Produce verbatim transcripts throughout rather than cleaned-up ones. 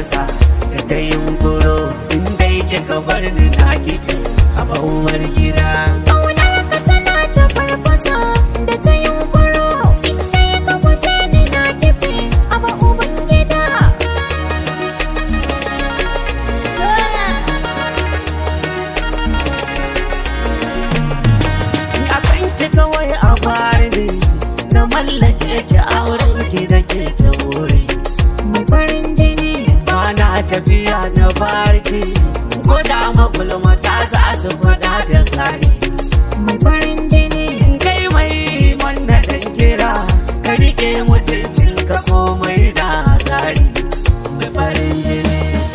farfasa da ta yunkuro inda yake ka bar ni na kifi a bawar gida. Ƙaunar ka tana ta farfasa da ta yunkuro inda ka guje ni na kifi a bawar gida. A kanki kawai a bari ne na mallake ki auren ki da ke ta wuri. Mai farin jini Bana tafiya na barki ko da magulmata za su faɗa da kari. mai farin jini Kai mai manna dan kira ka rike mutuncin ka komai da tsari. Mai farin jini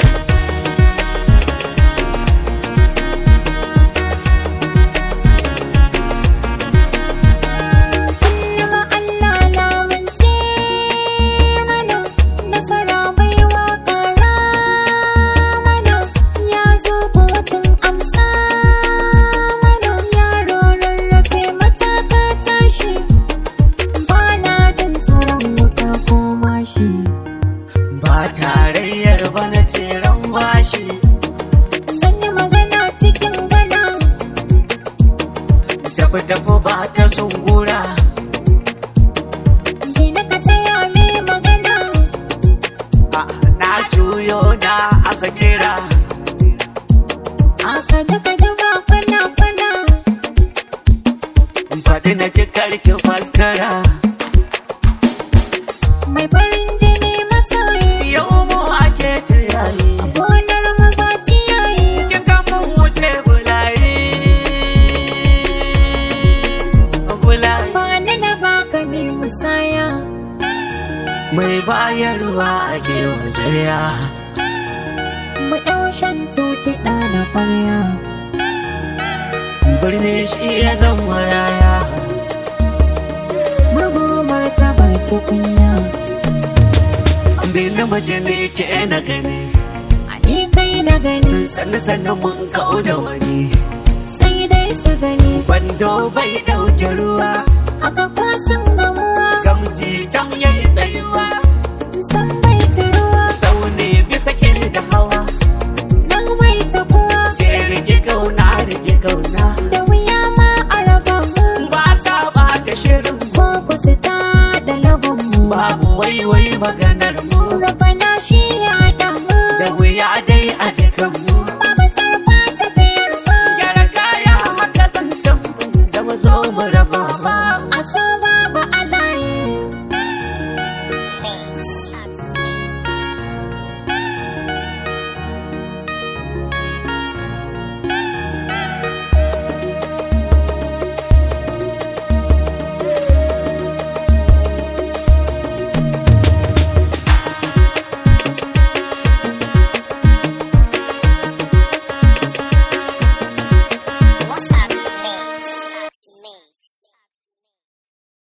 Kullum Allah lamunce mana nasara baiwa ƙara mana ya zo kotun amsa mana yaro rarrafe mataka tashi ba na jin tsoron wuta ko mashi. ba tarayyar ba na tseren bashi. Zan yi magana cikin gana Tafi tafi ba ta sungura. gina ka saya mai magana Ah, na juyo na aka kira. aka ji ka ji ba kwana kwana Faɗi na ji karki faskara. mai farin jini masoyi Yau mu ake ta yayi. gonar mu ba ciyayi. Kin ga mun wuce bulayi. Bulayi. Ba ni na baka mai musaya Mai bayarwa ake wajariya. mu ɗau shan kiɗa na ƙwarya. Birni shi ya zama raya. Bugu martabar tukunya Bin mace ne ke na gani. a ni kai na gani Sannu sannu mun kau da wani. sai dai su gani Kwando bai ɗauke ruwa. aka kwasan gamuwa Gamji tam yayi tsayuwa. san bai ci ruwa Tsauni bisa ke da hawa. nan bai taɓuwa Ke rike kauna rike kauna. da wuya ma a raba mu Ba sa ɓata shirin mu. ko ku su ta da lagun mu. Babu waiwai maganar mu. Rabana shi ya haɗa mu Da wuya dai a jikan mu.